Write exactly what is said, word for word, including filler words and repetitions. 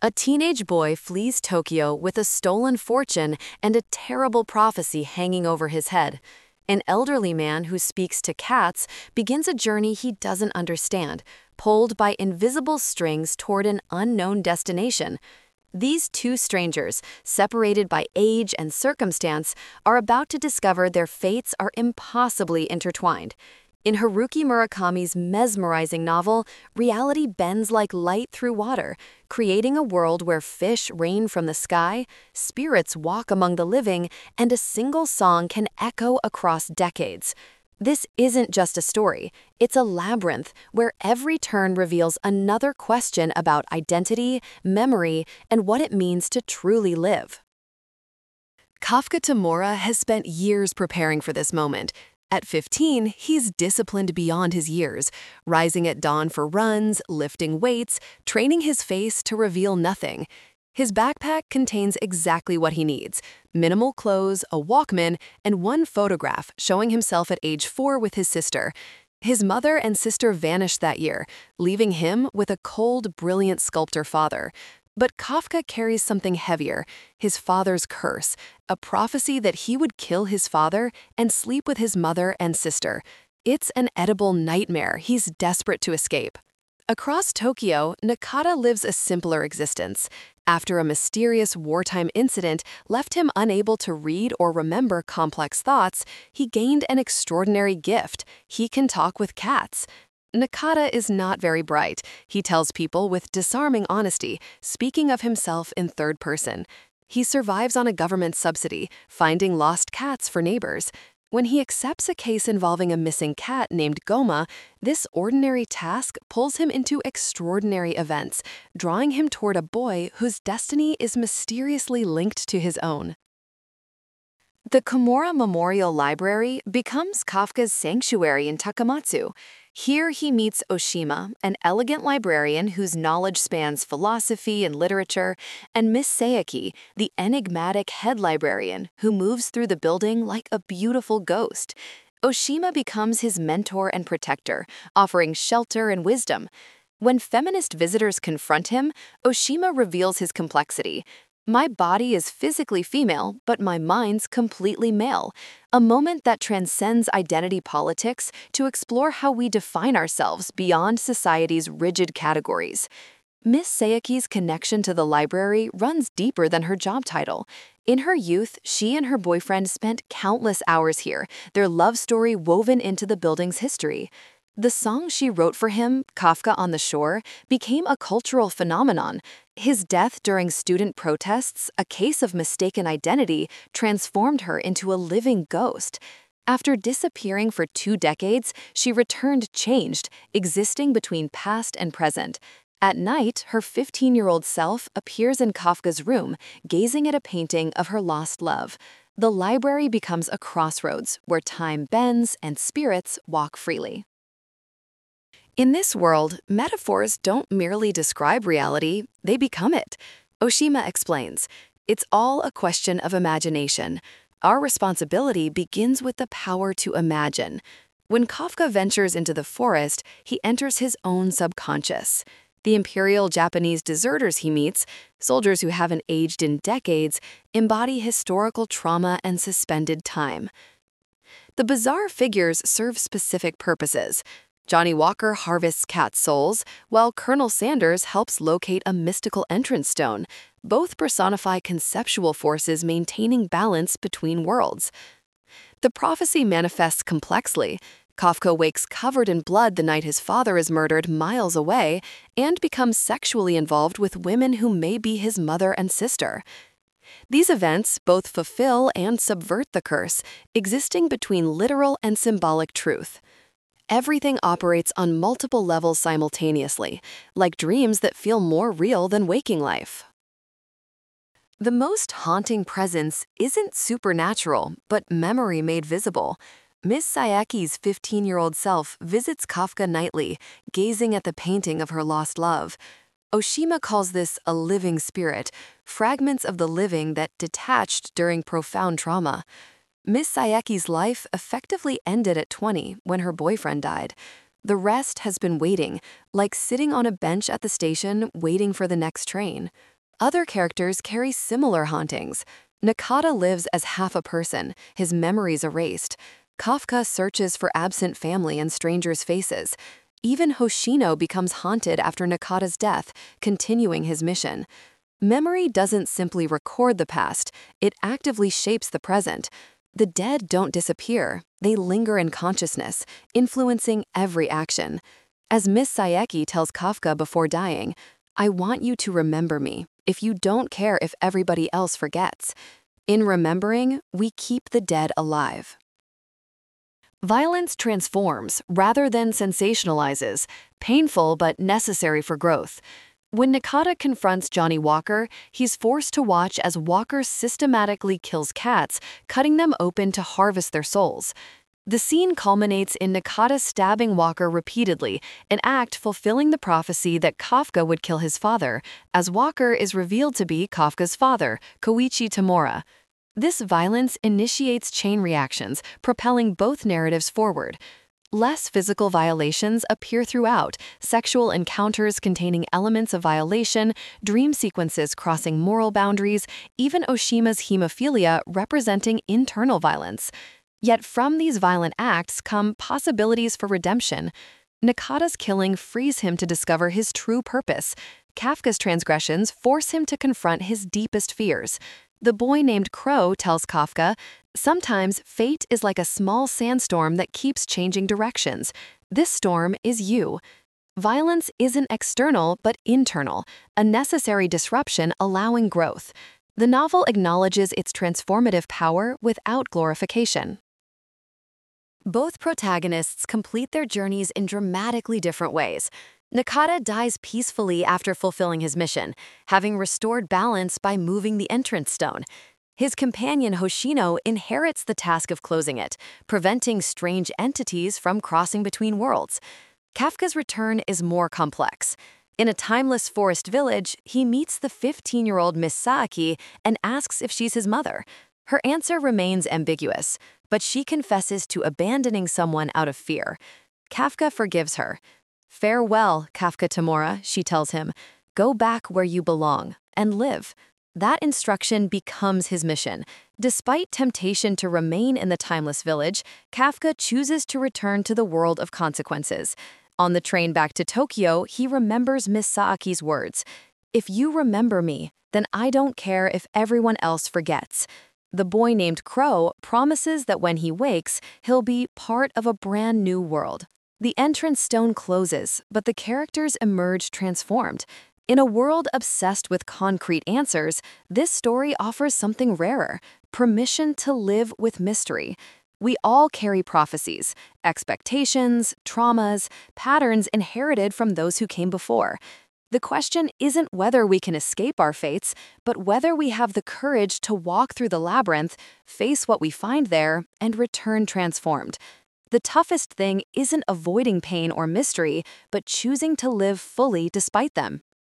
A teenage boy flees Tokyo with a stolen fortune and a terrible prophecy hanging over his head. An elderly man who speaks to cats begins a journey he doesn't understand, pulled by invisible strings toward an unknown destination. These two strangers, separated by age and circumstance, are about to discover their fates are impossibly intertwined. In Haruki Murakami's mesmerizing novel, reality bends like light through water, creating a world where fish rain from the sky, spirits walk among the living, and a single song can echo across decades. This isn't just a story, it's a labyrinth where every turn reveals another question about identity, memory, and what it means to truly live. Kafka Tamura has spent years preparing for this moment. At fifteen, he's disciplined beyond his years, rising at dawn for runs, lifting weights, training his face to reveal nothing. His backpack contains exactly what he needs: minimal clothes, a Walkman, and one photograph showing himself at age four with his sister. His mother and sister vanished that year, leaving him with a cold, brilliant sculptor father. But Kafka carries something heavier, his father's curse, a prophecy that he would kill his father and sleep with his mother and sister. It's an edible nightmare he's desperate to escape. Across Tokyo, Nakata lives a simpler existence. After a mysterious wartime incident left him unable to read or remember complex thoughts, he gained an extraordinary gift: he can talk with cats. Nakata is not very bright. He tells people with disarming honesty, speaking of himself in third person. He survives on a government subsidy, finding lost cats for neighbors. When he accepts a case involving a missing cat named Goma, this ordinary task pulls him into extraordinary events, drawing him toward a boy whose destiny is mysteriously linked to his own. The Komura Memorial Library becomes Kafka's sanctuary in Takamatsu. Here he meets Oshima, an elegant librarian whose knowledge spans philosophy and literature, and Miss Sayaki, the enigmatic head librarian who moves through the building like a beautiful ghost. Oshima becomes his mentor and protector, offering shelter and wisdom. When feminist visitors confront him, Oshima reveals his complexity. "My body is physically female, but my mind's completely male," a moment that transcends identity politics to explore how we define ourselves beyond society's rigid categories. Miss Sayaki's connection to the library runs deeper than her job title. In her youth, she and her boyfriend spent countless hours here, their love story woven into the building's history. The song she wrote for him, Kafka on the Shore, became a cultural phenomenon. His death during student protests, a case of mistaken identity, transformed her into a living ghost. After disappearing for two decades, she returned changed, existing between past and present. At night, her fifteen-year-old self appears in Kafka's room, gazing at a painting of her lost love. The library becomes a crossroads where time bends and spirits walk freely. In this world, metaphors don't merely describe reality, they become it. Oshima explains, "It's all a question of imagination. Our responsibility begins with the power to imagine." When Kafka ventures into the forest, he enters his own subconscious. The imperial Japanese deserters he meets, soldiers who haven't aged in decades, embody historical trauma and suspended time. The bizarre figures serve specific purposes. Johnny Walker harvests cat souls, while Colonel Sanders helps locate a mystical entrance stone. Both personify conceptual forces maintaining balance between worlds. The prophecy manifests complexly. Kafka wakes covered in blood the night his father is murdered miles away and becomes sexually involved with women who may be his mother and sister. These events both fulfill and subvert the curse, existing between literal and symbolic truth. Everything operates on multiple levels simultaneously, like dreams that feel more real than waking life. The most haunting presence isn't supernatural, but memory made visible. Miss Sayaki's fifteen-year-old self visits Kafka nightly, gazing at the painting of her lost love. Oshima calls this a living spirit, fragments of the living that detached during profound trauma. Miss Sayaki's life effectively ended at twenty when her boyfriend died. The rest has been waiting, like sitting on a bench at the station waiting for the next train. Other characters carry similar hauntings. Nakata lives as half a person, his memories erased. Kafka searches for absent family in strangers' faces. Even Hoshino becomes haunted after Nakata's death, continuing his mission. Memory doesn't simply record the past, it actively shapes the present. The dead don't disappear, they linger in consciousness, influencing every action. As Miss Sayeki tells Kafka before dying, "I want you to remember me, if you don't care if everybody else forgets." In remembering, we keep the dead alive. Violence transforms rather than sensationalizes, painful but necessary for growth. When Nakata confronts Johnny Walker, he's forced to watch as Walker systematically kills cats, cutting them open to harvest their souls. The scene culminates in Nakata stabbing Walker repeatedly, an act fulfilling the prophecy that Kafka would kill his father, as Walker is revealed to be Kafka's father, Koichi Tamura. This violence initiates chain reactions, propelling both narratives forward. Less physical violations appear throughout, sexual encounters containing elements of violation, dream sequences crossing moral boundaries, even Oshima's hemophilia representing internal violence. Yet from these violent acts come possibilities for redemption. Nakata's killing frees him to discover his true purpose. Kafka's transgressions force him to confront his deepest fears. The boy named Crow tells Kafka, "Sometimes fate is like a small sandstorm that keeps changing directions. This storm is you." Violence isn't external but internal, a necessary disruption allowing growth. The novel acknowledges its transformative power without glorification. Both protagonists complete their journeys in dramatically different ways. Nakata dies peacefully after fulfilling his mission, having restored balance by moving the entrance stone. His companion Hoshino inherits the task of closing it, preventing strange entities from crossing between worlds. Kafka's return is more complex. In a timeless forest village, he meets the fifteen-year-old Miss Saaki and asks if she's his mother. Her answer remains ambiguous, but she confesses to abandoning someone out of fear. Kafka forgives her. "Farewell, Kafka Tamura," she tells him. "Go back where you belong and live." That instruction becomes his mission. Despite temptation to remain in the timeless village, Kafka chooses to return to the world of consequences. On the train back to Tokyo, he remembers Miss Saaki's words, "If you remember me, then I don't care if everyone else forgets." The boy named Crow promises that when he wakes, he'll be part of a brand new world. The entrance stone closes, but the characters emerge transformed. In a world obsessed with concrete answers, this story offers something rarer: permission to live with mystery. We all carry prophecies, expectations, traumas, patterns inherited from those who came before. The question isn't whether we can escape our fates, but whether we have the courage to walk through the labyrinth, face what we find there, and return transformed. The toughest thing isn't avoiding pain or mystery, but choosing to live fully despite them.